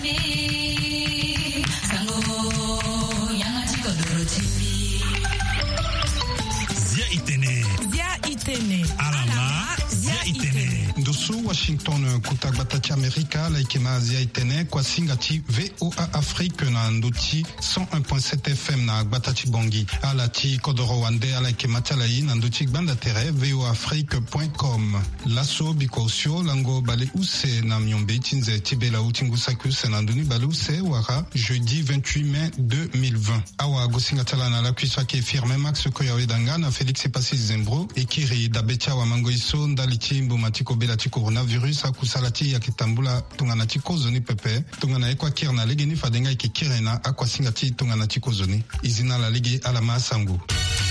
Washington kutagbatachi Amerika laikema Asia itene kwa singati VOA Afrique na ndoti 101.7 FM na gbatachi bongi ala ti kodoro wande ala ikema talai na ndoti gbanda tere voafrique.com laso bikosio lango bale use na myombe tinze tibela utingusa kuse na nduni bale use wara jeudi 28 mai 2020 awa gosingatala na la kuiswa ke firme Max Koyawe danga na Félix Epasi Zembro ekiri dabecha wa mangoiso ndaliti mbumatiko bela tiko coronavirus akusalati ya kitambula tungana chikozoni pepe tungana ekwa kirna legeni fadenga ikikirena akwasingati tungana chikozoni izina la ligi alama sangu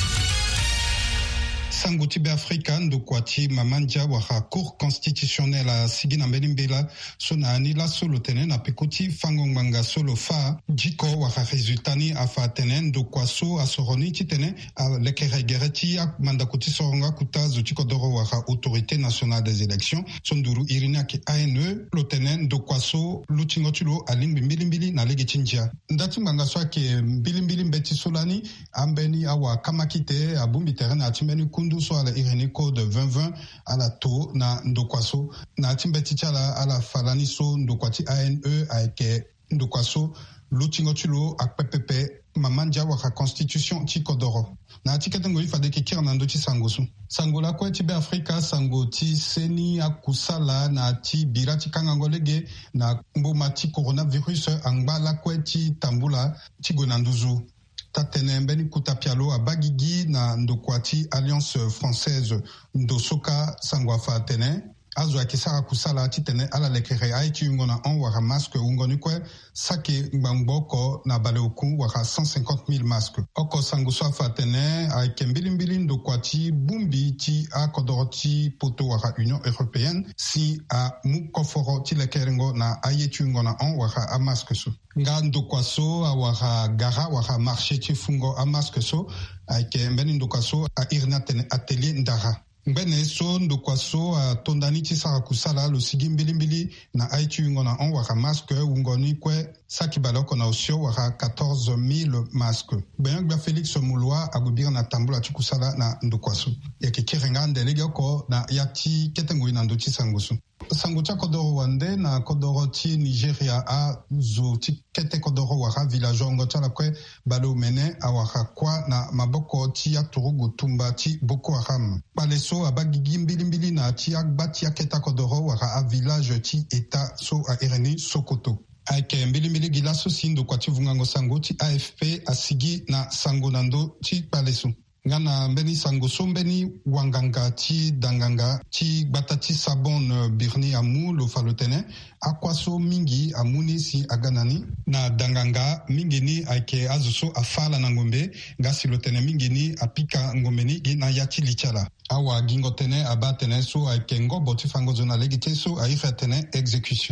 sangu tibe Afrika ndokwati mamanja waha cour constitutionnelle a sigina mbelimbela sona anila solo tene na pekoti fangongmanga solo fa jiko waha resultani afa tene ndokwaso asoroni titene a lekere gereti ya mandakoti soronga kutazo chiko doro waha autorité nationale des élections sonduru irina ki ANE lotene ndokwaso luchingotulo alimbi mbilimbili na lege chinjia ndati mbanga swake mbilimbili mbeti solani ambeni awa kamakite abumbi terena atimeni kundu so ala Irene Code 2020 ala to na ndokwaso na timbeti chala ala falani so ndokwati ANE aike ndokwaso lutingotulo akpepepe mamanja waka constitution chikodoro na tiketengo ifade kikira na ndoti sangosu sangola kwa tibe Afrika sangoti seni akusala na ti birati kangangolege na mbomati coronavirus angbala kwa ti tambula tigonanduzu tatene mbeni kutapialo abagigi na ndokwati Alliance Française ndosoka sangwafa tene azo akisara kusala titene ala lekere aiti ngona on wara masque ungoni kwe sake ngbamboko na baleoku wara 150,000 masques oko sanguso fatene aike mbilimbili ndokwati bumbi ti akodoroti poto wara Union Européenne si a mukoforo ti lekerengo na ayeti ngona on wara a masque so nga ndokwaso a wara gara wara marché ti fungo a masque so aike mbeni ndokwaso a irna tene atelier ndara mbene so ndokwaso a tondani ti sara kusala lo sigi mbilimbili na aitu ngona on wara masque ungoni kwe saki baloko na osio wara 14,000 masques ben gba Félix Mulwa agubira na tambula ti kusala na ndokwaso yake kirenga ndelege ko na yati ketengo ina ndoti sangusu sango cha kodoro wande na kodoro ti Nigeria a zo ti kete kodoro wara villageois ngota la kwe balo mene a wara kwa na maboko ti ya turugu tumba ti Boko Haram baleso abagigi mbilimbili na ti agbati ya keta kodoro wara a village ti eta so a Irene Sokoto aike mbilimbili gila so sindo kwa ti vungango sango ti AFP asigi na sango nando ti baleso ngana mbeni sango so mbeni wanganga ti danganga ti gbata ti sabon birni amu lo falotene akwaso mingi amuni si aganani na danganga mingi ni aike azuso afala na ngombe ngasi lotene mingi ni apika ngombe ni na yati lichala awa gingo tene abatene so aike ngobo ti fango zona legite so aifa tene execution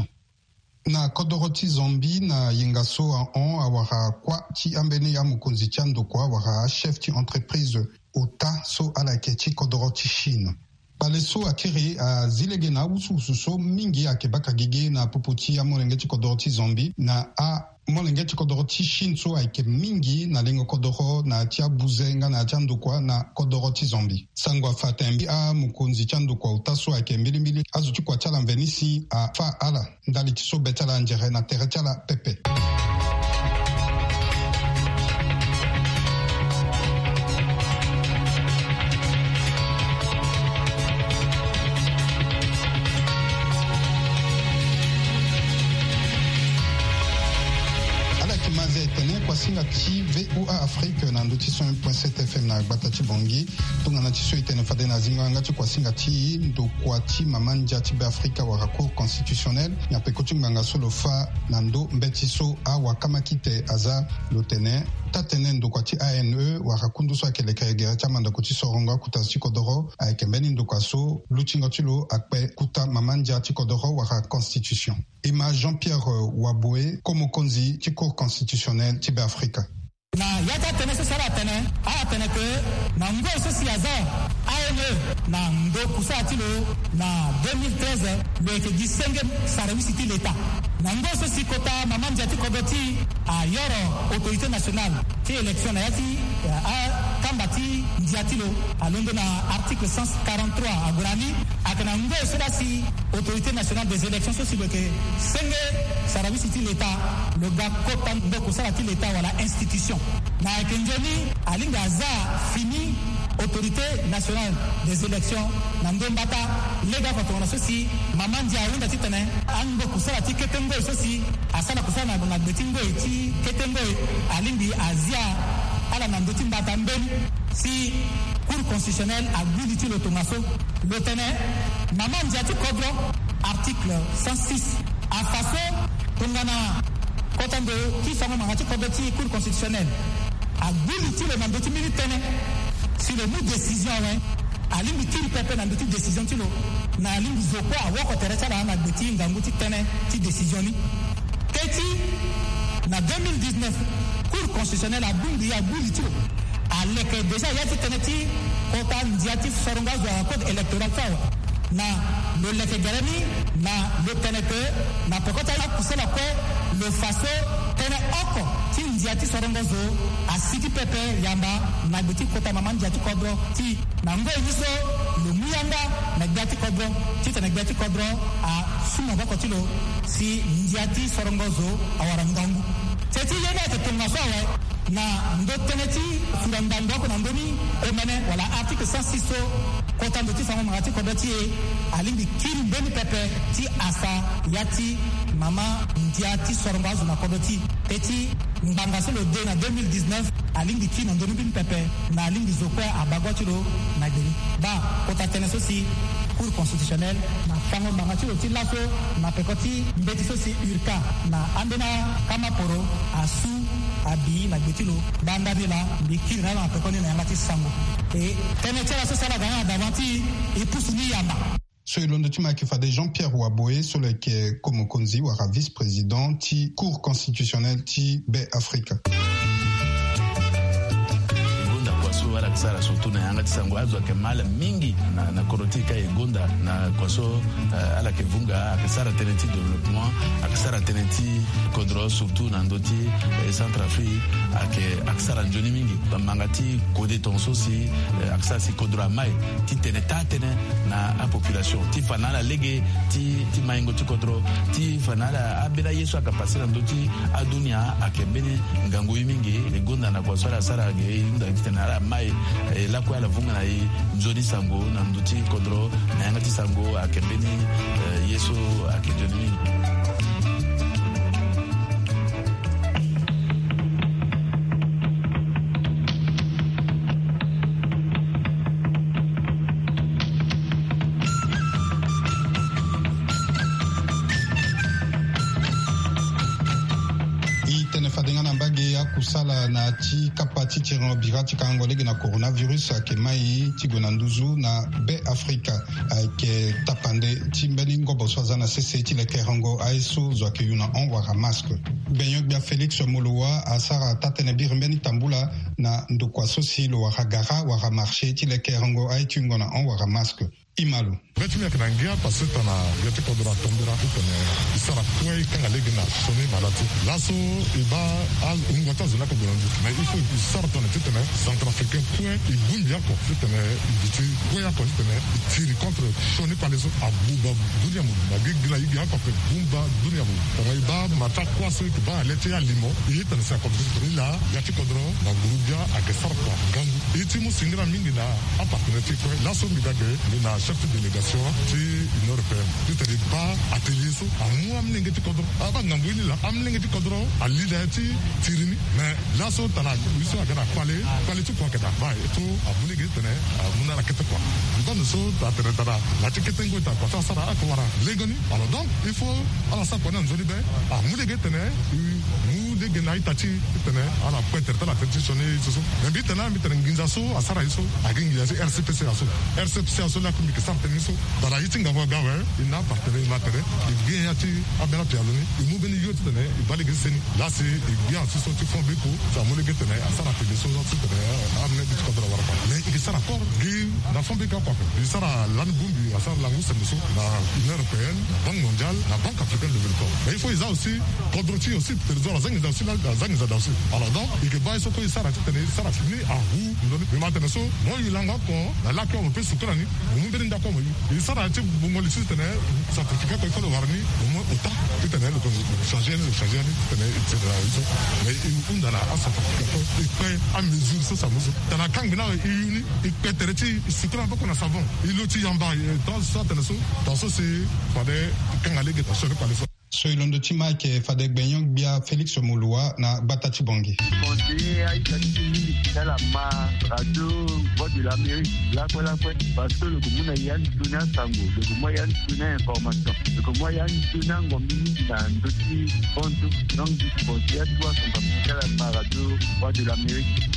na kodoroti zombi na yengaso on awara kwa ti ambeni ya mukonzi chando kwa wara chef ti entreprise ota so ala kechi kodoroti Chine baleso akiri a zilegena usu so mingi akebaka gege na popoti ya molengeti kodoroti zombi na a molengeti kodoroti Chine so aike mingi na lengo kodoro na tia buzenga na tia ndokwa na kodoroti zombi sangwa fatembi a mukonzi chando kwa utaso aike mbilimbili azuti kwa chala mvenisi a fa ala ndali tiso betala njere na tere chala pepe singa ti VOA Afrique na ndoti 101.7 FM na gbatachi bongi tunga na tiso itene fade na zinga ngati kwa singa ti ndo kwa ti mamanja ti be Afrika wa cour constitutionnelle ya pekoti nganga solo fa na ndo mbetiso a wakamakite aza lotene tatene ndo kwa ti ANE wa rakundu so akele kregera cha manda kuti soronga kutasi kodoro aike mbeni ndo kwa so luchinga tilo akpe kuta mamanja ti kodoro wa constitution Ima Jean-Pierre Waboe comme konzi ti cour constitutionnelle ti be Afrika na yata tene so sala tene a tene ke na ngo so si aza ANE na ndo kusatilo na 2013 le ke disenge service ti l'État nango sosi kota maman jati kodoti a yoro autorité nationale ti élection na yati a kambati ndiatilo alondo na article 143 a gorani akana ngo sodasi autorité nationale des élections sosi beke senge sarabi siti l'état le gars kota ndoko sarati l'état wala institution na kenjoni alinga za fini autorité nationale des élections nandombata lega fatona sosi maman dia wunda titane ango kusala ti ketengo sosi asala kusala na betingo ti ketengo alindi azia ala nandoti mbata mbeli si cour constitutionnelle a guditi le tomaso le tene maman dia ti kodro article 106 a façon tongana kotando ti sama mangati kodro ti cour constitutionnelle a guditi le nandoti militaire si le mot décision alingi tiri pepe na ndoti décision tilo na alingi zoko awoko teresa na gbeti nganguti tene ti décision ni keti na 2019 cour constitutionnelle a bungi tilo aleke déjà yati tene ti kota ndiati soronga zo code électoral tawa na le leke garani na le tene que na pekota la kusela ko le faso tene oko ti ndiati soronga zo asiti pepe yamba na gbeti kota mama ndiati kodro ti na ngo yiso le muyanga na gbeti kodro ti tene gbeti kodro a sumo bako tilo si ndiati soronga zo awara ngangu teti yena te tonga so na ndo tene ti furanda ndoko na ndoni emene wala article 106 kota ndo ti sama magati kodro ti alingi kiri beni pepe ti asa yati mama ndiati soronga zo na kodro ti teti mbanga solo de na 2019 alingi kiri ndoni beni pepe na alingi zokwe abagotiro na geni ba kota tene sosi cour constitutionnelle na fango magati oti laso na pekoti mbeti sosi urka na andena kama poro asu abi na gbetilo bandadila bikiri na pekoni na yangati sango e tene tela so sala gana davanti e pusuni yamba. So ilondo tima kifade Jean-Pierre Waboé solo ke como konzi wara vice-président ti cour constitutionnelle ti be Afrika. Wala kisara surtout na yanga tisango azo ke mala mingi na korotika egonda na kwaso ala ke vunga akisara tenenti développement akisara tenenti kodro surtout na ndoti Centrafrique akisara njoni mingi bamangati kode tonso si akisara si kodro mai ti teneta tene na a population ti fanala lege ti maingo ti kodro ti fanala abela yesu akapasira ndoti adunia akebene ngango mingi egonda na kwaso ala sara ge nda tena mai la kwa la vunga na nzoni sango na nduti kodro na yangati sango akembeni yeso akejoni. kusala na ti kapati ti birati kangolege na coronavirus ke mai ti gonanduzu na be Afrika ke tapande ti mbeni ngobo swaza na sese ti le kerango aiso zo ke yuna on wara masque benyo bia Felix Molowa asara tatene bir mbeni tambula na ndokwa sosi lo wara gara wara marché ti le kerango ai ti ngona on wara masque Imalo. Beti mi akanangia pasita na yati kodora tombera kutone isara kwe kanga legi na soni malati. Laso iba al ungwata zona kodondu. Mais il faut isara tone titene centrafricain kwe ibundi yako titene ibiti kwe yako titene tiri contre soni paleso abuba dunia mu magigila yigi yako pe bumba dunia mu. Kama iba mata kwaso iba alete ya limo itene sa kodondu la yati kodoro na gurubia akesara kwa gangu. Iti mu singira mingi na aparteneti kwe laso midage na chef de délégation de l'Union européenne. C'est-à-dire pas atelier ça. Amu amlinge ti kodro. Aba ngambuli la amlinge ti kodro. Alida ti tirini. Mais là so tana wiso agana kwale tu kwa keda. Ba eto abulege tene amuna la kete kwa. Donc so ta tene tara la tikete ngo ta kwa sara akwara legoni. Alors donc il faut ala sa kona nzoni be amulege tene mu de genai tati tene ala peter tala petitionné so mais bitana mitana nginza so asara iso agingi asi RCPC aso la kumbi kesarte niso dala yitinga wa gawe ina partenaire matere bien ati abela pialoni imu beni yote tene ibali griseni là c'est bien si so ti fond beko ça mo le getene asara pe so so tene amne bit ko dara warpa mais il sera encore gi na fond beko quoi il sera lan bumbi asara la ngusa niso na Union européenne banque mondiale la banque africaine de développement mais il faut ils a aussi Kodroti aussi trésor zangi aussi la zangi za aussi alors donc il que ba so ko isara tene sara fini a hu mais maintenant so mo ilanga ko la ko mo pe sukrani mo be nda ko mo il sara ti mo le système certificat ko ko warni mo uta tene ko changer tene etc mais il undala asa ko il à mesure ça mo dans la kang na uni il peut tereti sukra ba ko na savon il oti yamba dans ça tene so dans ça c'est fade kangale ke so ko le Soilondo Tima ke Fadek Benyong bia Félix Omoloa na Batati Bongi. Radio Voix de l'Amérique, parce que le commun a yann tuna sango, le commun yann tuna information, le commun yann tuna ngomini dans d'autres comptes, donc disposé à toi son la radio Voix de l'Amérique.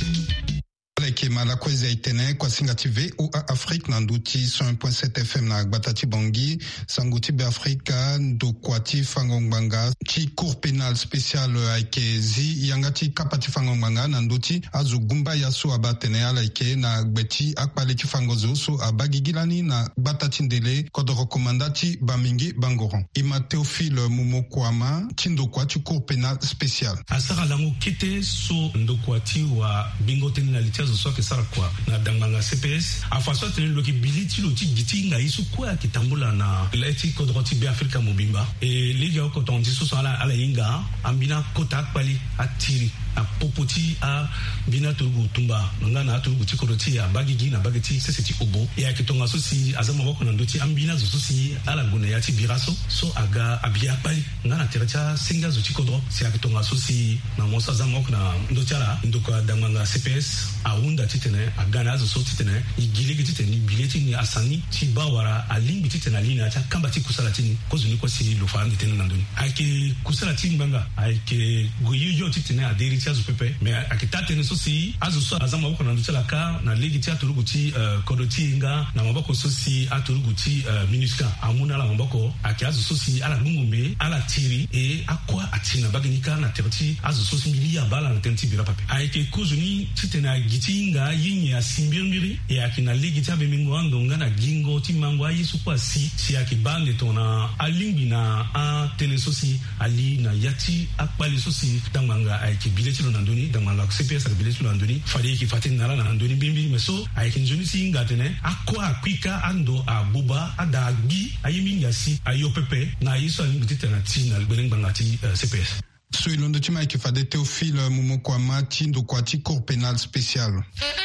Kema la kwezi itene kwa singa TV ou Afrique nanduti 101.7 FM na Batati Bongi sanguti be Afrika ndo kwati fangongbanga chi cour pénal spécial aikezi yangati kapati fangongbanga nanduti azugumba yaso abatene alaike na gbeti akpale chi fangozo so abagigilani na Batati ndele kodo rekomandati bamingi bangoron ima Théophile Mumokwama chindo kwati cour pénal spécial asara lango kete so ndo kwati wa bingoteni na litiazo so ke sara kwa na danganga CPS afaso tene loki biliti loti gitinga isu kwa kitambula na leti kodroti be Afrika mobimba e liga ko tondi so ala inga ambina kota kwali atiri a popoti a bina turgu tumba ngana turgu tikoroti a bagigi na bageti seseti obo e akitonga so si azama bako na ndoti ambina zo si ala guna yati biraso so aga abia pali ngana teracha singa zo tikodro si akitonga so si na mosa azama bako na ndoti ala ndoka danganga CPS a unda titene agana zo so titene igilegi titene bileti ni asani tibawara alimbi titene alina cha kamba ti kusala tini kozuni ko si lo fandi tene nandoni ake kusala tini banga ake goyiyo titene aderi tiazo pepe mais akitate ne so si azo so azama bako na ndutela ka na legi ti aturuguti kodoti nga na mabako so si aturuguti minuska amuna la mabako ake azo so si ala ngumbe ala tiri e akwa atina baginika na terti azo so si miliya bala na tenti bira pape ake kozuni titene gitinga yinyi asimbirmbiri ya kina ligi tabe mingo andonga na gingo timango ayisu kwa si akibande tona alingi na a telesosi ali na yati akpali sosi danganga aiki bileti lo nandoni danganga CPS ak bileti lo nandoni fali ki fatin nala na nandoni bimbi meso aiki njoni si ngatene akwa akwika ando abuba adagi ayimi yasi ayopepe na yiso alingi titana tina albelenganga ti CPS. Soilondo Tima ke Fade Théophile Mumokwama chindo kwati cour pénal spécial.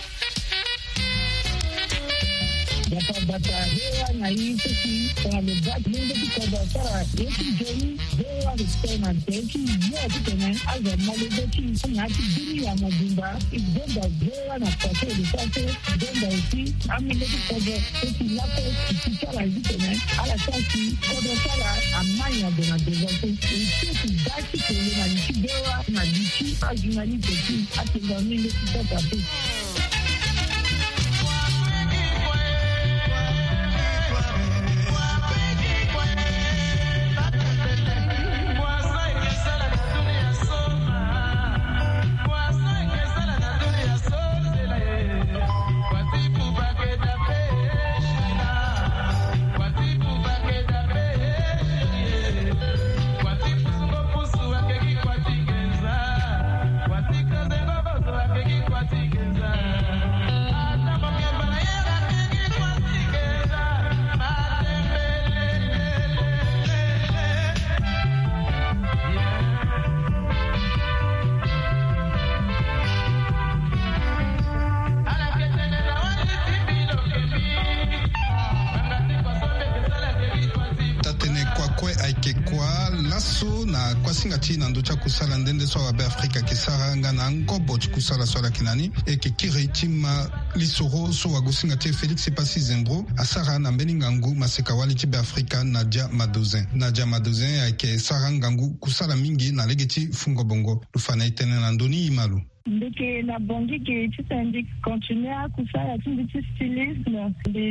Bata hewa na hizo si kwa mbati mungu kikoda sara yesu joni hewa ristona teki yote tena aza malebeti ngati dini ya mabumba igomba hewa na kwate lisate gomba usi amile kikoda teki lapo kichara hizo tena ala kasi koda sara amanya dona devote usi daki kwenye na nichidewa na lichi ajunali teki atinga mingi kikoda teki. What kwa laso na kwasinga tina ndo cha kusala ndende so wa Afrika kisara ngana ngobo kusala swala kinani eke kire tima lisoro so wa gusinga te Felix Pasi Zembro asara na mbeningangu maseka wali tibe Afrika Nadia Madozin ake sara ngangu kusala mingi na legeti fungo bongo lufana itene na ndoni imalu ndeke na bongi ke titandi continuer à kusala tindi stylisme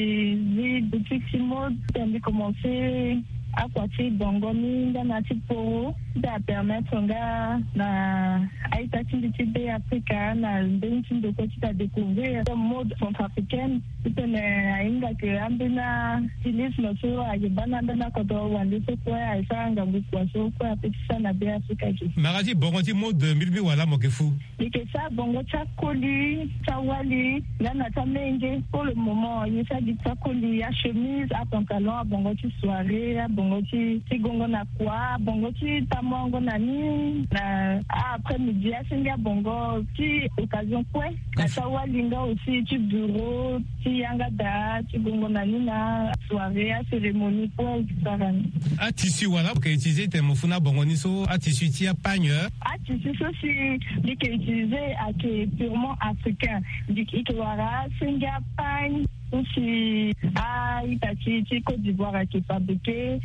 des boutiques mode tandi commencer à quoi bongo minga na tipo da permettre nga na aita tindi tibe Afrika na ndinti de côté à découvrir le mode centrafricaine tene ainga ke ambina stylisme so ayebana ndana kodo wandi so kwa aisanga ngukwa so kwa petisa na be Afrika ki maradi bongo ti mode milbi wala mokefu et ça bongo tchakoli tchawali nana tamenge pour le moment il s'agit de tchakoli à chemise à pantalon à bongo ti soirée à bongo ti gongo na kwa bongo ti tamongo nani na après-midi à singa bongo ti occasion quoi na tchawali nga aussi ti bureau ti yanga da ti gongo nani na soirée à cérémonie quoi sarani a tissu wala que utiliser te mofuna bongo ni so a tissu ti a pagne a tissu so si dit que utilisé à que purement africain dit que wara singa pagne aussi a itati ti Côte d'Ivoire qui fabriqué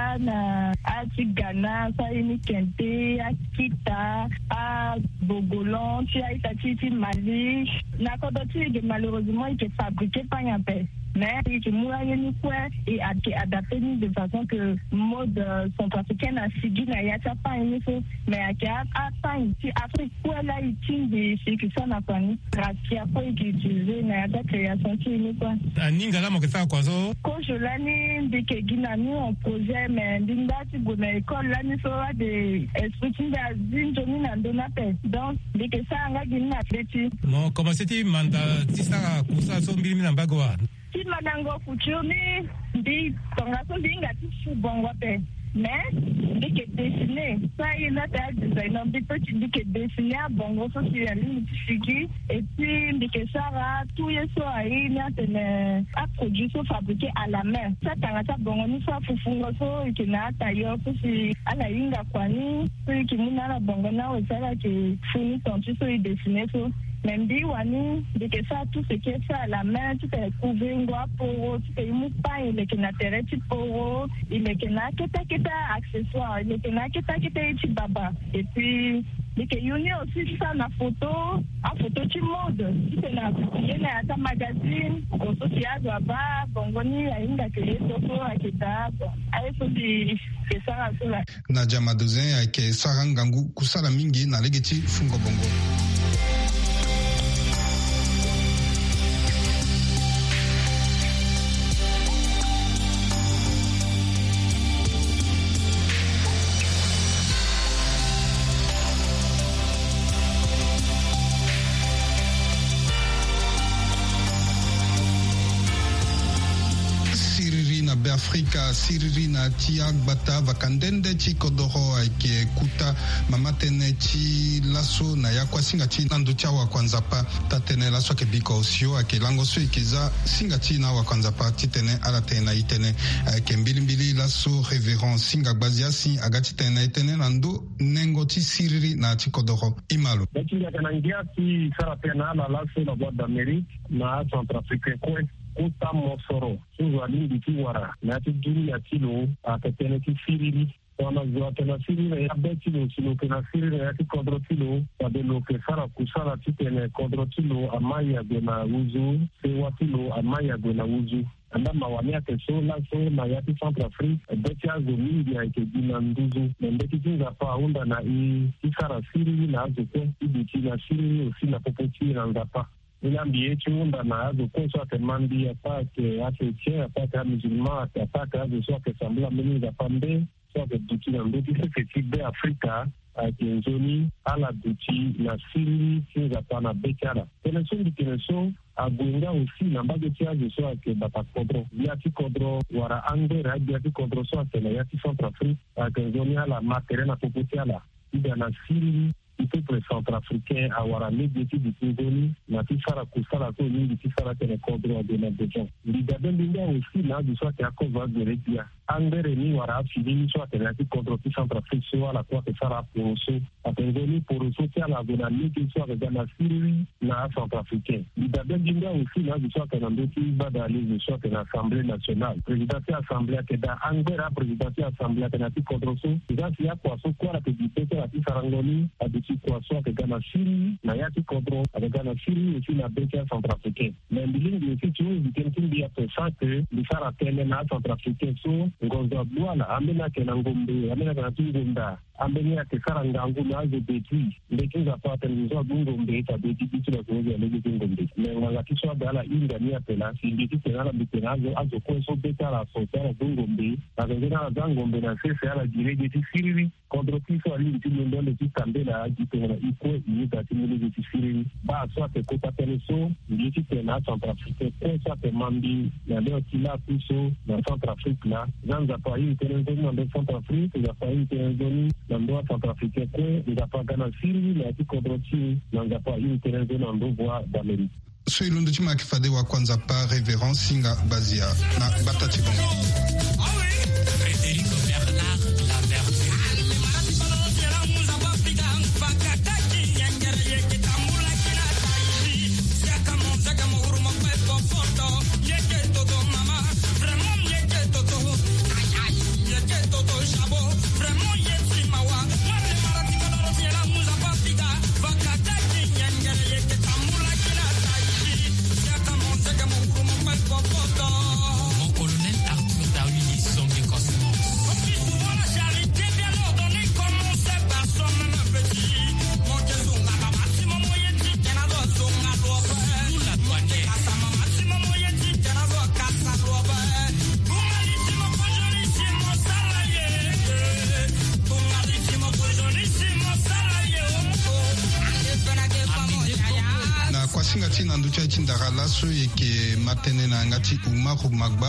ngana a ti Ghana ça ini kente a kita a Bogolon ti a itati ti Mali na kodoti de malheureusement il est fabriqué par un peu mais il est moyen ni quoi et adapté de façon que mode centrafricaine a signé na yata pas une chose mais a pas ici Afrique quoi là il tient des c'est ça n'a pas ni grâce à quoi il utilisé na yata création qui ni quoi ninga la mokesa kwazo ko je l'année de que ginani on projet mais dinga ti bona école là ni so de expliquer à zinjoni na donape donc de que ça nga ginna feti mo comment c'était manda ti sa kusa so mbili na bagwa ti manango fuchumi di tongaso dinga ti bongo pe mais dès que dessiné ça il a ta design un petit dès que dessiné à bongo so si la ligne figi et puis dès que ça va tout y so il y a tene a produit so fabriqué à la main ça tangata bongo ni so fufungo so ikina tayo so si ala inga kwani so ikimuna na bongo na o sala ke funi tontu so dessiné so même dit wani de que ça tout ce qui est fait à la main tu peux trouver un gua pour tu peux y pas il est que na terre tu pour il est que na kita accessoire il est que na kita tu baba et puis de que yuni aussi ça na photo tu mode tu peux na il y a ta magazine au social baba bongoni ainda que les photos à kita ai so di que ça là Nadia Madozin ake sarangangu kusala mingi na legeti fungo bongo Afrika siriri na tia bata vakandende chi kodoro ake kuta mamatene chi laso na yakwa singa chi nandu tia wa kwanza pa tatene laso ke biko osio ake lango so ikiza singa chi na wa kwanza pa titene ala tena itene ake mbili laso révérend singa gbaziasi agati tena itene nandu nengo chi siriri na chi kodoro imalo lakini kanangia ti sara tena ala laso la boîte d'Amérique na Centrafrique kwe kuta mosoro suzwali ndikiwara na tijuri ya tilo akatene kisiriri wana zwa tena siriri ya betilo silo kena siriri ya tikodro tilo wadelo kesara kusara titene kodro tilo amaya gwena uzu sewa tilo amaya gwena uzu anda mawania keso la so na yati Centrafrique betia zo mingi ya ikejina nduzu mbeki kinga pa unda na isara siriri na azoke ibiti na siriri usi na popoti na ngapa Niambie chunda na azo kosa temandi atake chrétien atake musulman atake azo soit que sembla meni za pande soit que duti na ndoki c'est que be Afrika akenzoni ala duti na siri kinga pana bekara teneso dikeneso agwenga aussi na mbago tiazo soit que bata kodro yati kodro wara ande radio yati kodro soit que na yati Centrafrique akenzoni ala matériel na popoti ala ida na siri peuple centrafricain awara médiéti du Congoli na tisara kusala ko nyingi tisara tene kodro de na bejon lidabe linga aussi na du soit ya kova de redia angere ni wara fini so atenati contre Centrafrique so ala kwa kesara poroso atengoni poroso tia la zona liki so akagana siri na Centrafricain idabe jinga aussi na so atenando ki badali so atena Assemblée nationale président de l'Assemblée akeda angera président de l'Assemblée atenati contre so izasi ya kwa so kwa la petite la sarangoni aditi kwa so akagana siri na yati contre akagana siri aussi na beka Centrafricain mais bilingi aussi tu weekend dia pesa que bisara tele na Centrafricain so ngoza bwana amena kena ngombe amena kana tungunda ambenia kesara ngangu na zo beti ndekinza pata nzo ngombe ita beti bitu na kuweza lege ngombe menga kiswa dala inda ni apela sindiki tena bitenazo azo kweso beta la sotara ngombe akengena na ngombe na sese ala direge tisiri contre kiso ali ntimo ndole tikambela ajitena ikwe yida timule tisiri ba so te kota teleso ndiki tena Centrafrique kwa te mambi na leo kila kuso na Centrafrique la zanza pa hii tena na Centrafrique ya pa hii tena ndoa Centrafricain kwa ngapagana siri na tikodroti na ngapa hii tena na ndoa d'Amérique so ilundo chima kifade wa kwanza pa Révérend Singa Bazia na Batati Bongo. Lasso et qui matene na ngati Umaru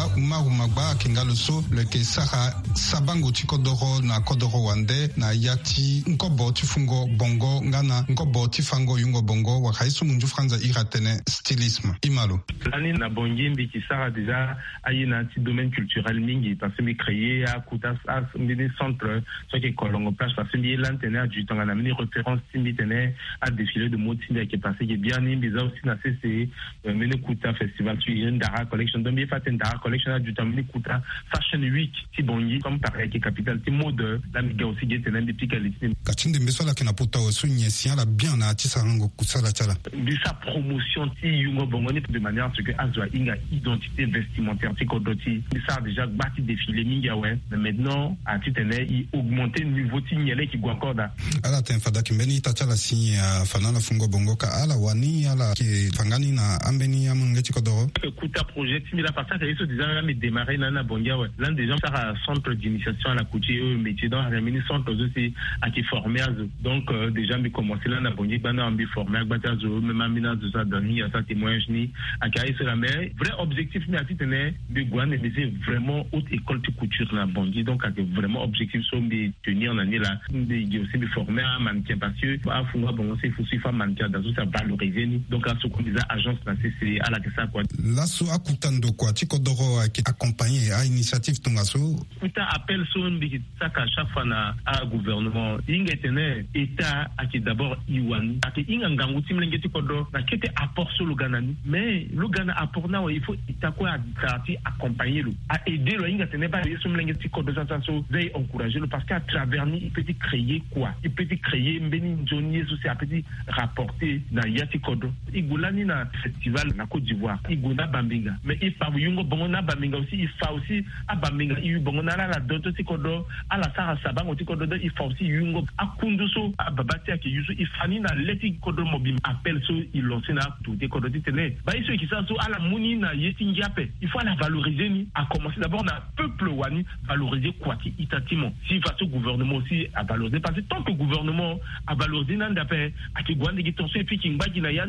Magba akingalo so le ke sabango tikodoro na kodoro wande na yati nkobo tifungo bongo ngana nkobo tifango yungo bongo wa khaisu munju franza iratene stylisme imalo l'année na bongimbi qui sera déjà ayina ti domaine culturel mingi parce que créé à kutas as des centres ce qui kolongo place parce que l'antenne a du temps na mini référence timitene à défilé de motine qui est passé qui est bien ni bizarre aussi na CC mini kuta festival tu une Dara collection donc bien fait une Dara collection du temps mini kuta fashion week ti bongi comme pareil qui capitale ti mode la miga aussi qui est depuis qualité kachinde mbesola kina puta osunye sia la bien na ti sarango kusala chala de sa promotion ti yungo bongoni de manière à ce que azwa inga identité vestimentaire ti kodoti ça déjà bâti défilé minga ouais mais maintenant à titene il augmenter niveau ti nyele qui gwa encore da ala tenfada kimbeni tachala si fanana fungo bongo ka ala wani ala ki fangani na ambeni ya mungeti kodoro kuta projet ti la partie ça ils déjà mais démarrer na bonga ouais l'un des gens ça a centre d'initiation à la couture métier dans la mini centre aussi à qui former donc déjà mais commencer là na bonga bana ambi former batazo même amina de ça dernier ça témoignage ni à carré sur la mer vrai objectif mais à titene de Gouane c'est vraiment haute école de couture na bonga donc avec vraiment objectif sont de tenir en année là de aussi de former un mannequin parce que à Funga bon c'est faut suivre mannequin dans ça valoriser ni donc à ce qu'on disait agence là c'est à la que ça quoi là so akutando quoi tikodoro accompagner à initiative tongaso kuta appel son bi ça à chaque fois na à gouvernement inga tene état à qui d'abord iwan à qui inga ngangu timlenge tikodo na kete apport sur le Ghana mais le Ghana apport na il faut itakuwa accompagner le à aider le inga tene ba yeso mlenge tikodo ça so they encourager le parce qu'à travers ni il peut créer quoi il peut créer mbeni njoni so c'est à petit rapporter na yati kodo igulani na festival na Côte d'Ivoire iguna bambinga mais il fa yungo bongo na bambinga aussi il fa aussi a bambinga il bongo na la doto tikodo ala sara sabango tikodo il fa aussi yungo akunduso ababati aki yusu il fani na leti kodo mobile appel so il lance na tout tikodo tene ba iso qui ça so ala muni na yeti ngiape il faut la valoriser ni à commencer d'abord na peuple wani valoriser quoi qui itatimo si va ce gouvernement aussi à valoriser parce que tant que gouvernement a valorisé nan d'après à qui gwande qui tonso et puis qui ngba na yan tonso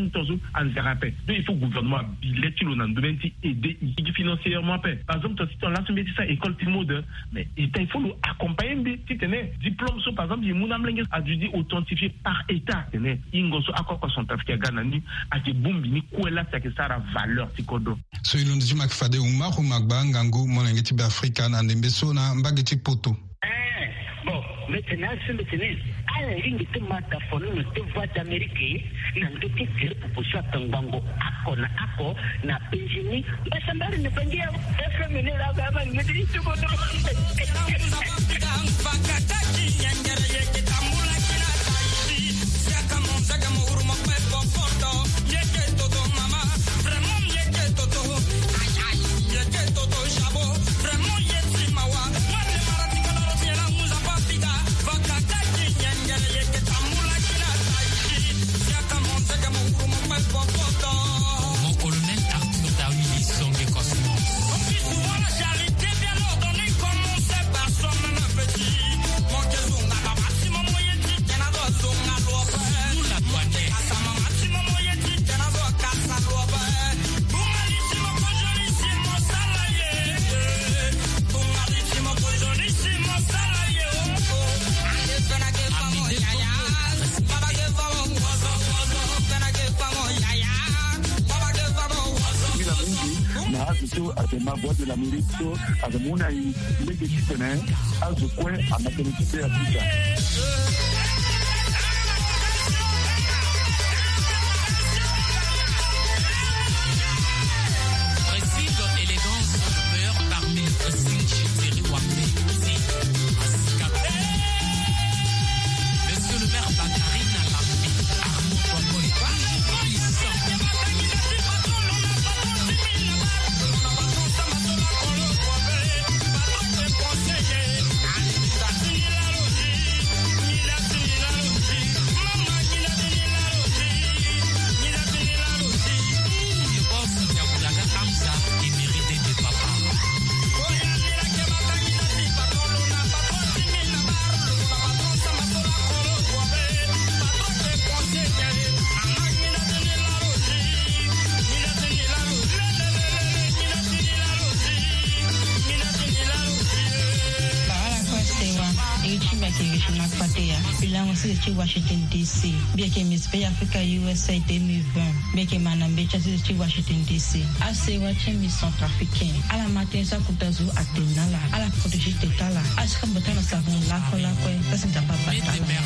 en zérapé. Donc il faut gouvernement biletti lo nandumenti aider financièrement. Par exemple, si on l'a soumis ça école Timode, mais il faut nous accompagner si tenez diplôme so par exemple, il mounamlenge a dû authentifié par état tenez ingoso akoko son tafika ganani a ti bumbi ni kwela ça que ça a valeur tikodo. So ilonzi makfade umaru magba ngangu monengeti be Afrika na ndembeso na mbageti poto. Bon, maintenant, c'est maintenant. À la ligne de Mataphone, nous devons voir d'Amérique, nous devons tirer pour pousser à Tangango, Ako, na Péjini, mais ça m'a ne pas dire, FMN, la gamme, me dit tout le monde. Ma voix de l'Amérique, avec mon ami, les décisionnaires, à ce point, à ma qualité africaine. Washington DC. Bien que Miss Bay Africa USA 2020. Bien que Manambe Chassis Washington DC. Assez watching Miss Centrafricain. À la matin, ça coûte à Atenala. À la protégée Tétala. À ce qu'on peut en savoir là, voilà quoi. Ça c'est d'abord pas.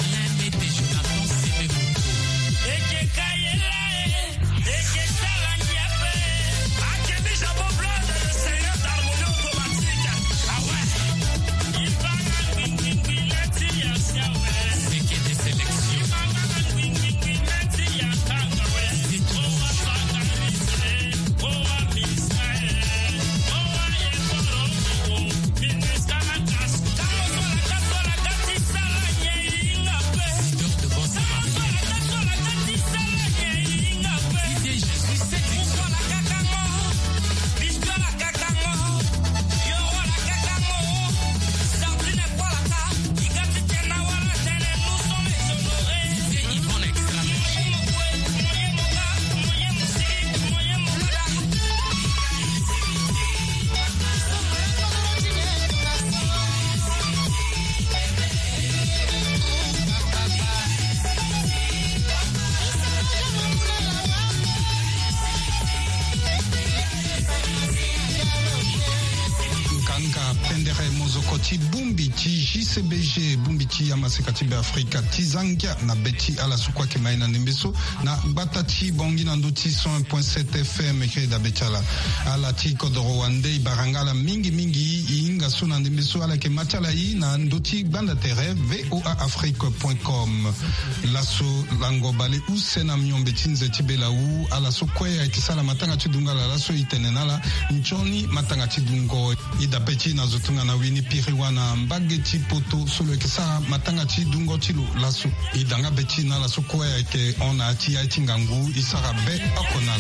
JCBG Bumbiti Yamasekati be Afrika Tizangia na beti ala sukwa kemaina nimbeso na batati bongi na ndoti 101.7 FM ekre da betala ala tiko do Rwanda barangala mingi inga suna nimbeso ala ke matala yi na ndoti banda tere voaafrique.com laso lango bale usena myombe tinze tibela u ala sukwa ya itisala matanga tidunga la laso itenenala nchoni matanga tidungo ida beti na zotunga na wini piriwana mbageti poto solo kesa matanga ti dungo ti lo laso idanga beti na laso ko ya ke ona ti ya tingangu isara be akonala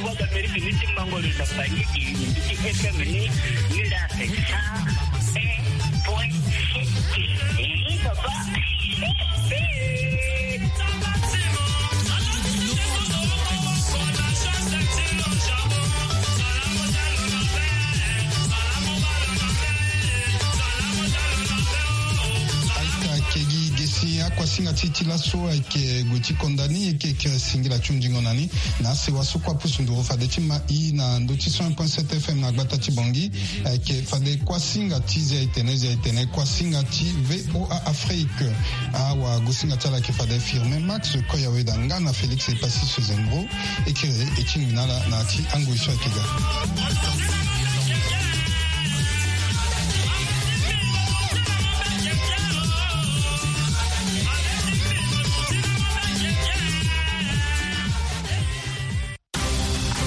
voix d'Amérique ni timbango le tapani qui FM ni la ça point et papa kwasinga titila so ke goti kondani ke singila chunjingo nani na se waso kwa pusunduro fade chima I na ndoti 1.7 FM na gbata tibongi ke fade kwasinga tize itene kwasinga ti VOA Afrique awa gosinga tala ke fade firme Max koya wedanga na Félix et Passis Zengro ekire etinginala na ti angoisho kega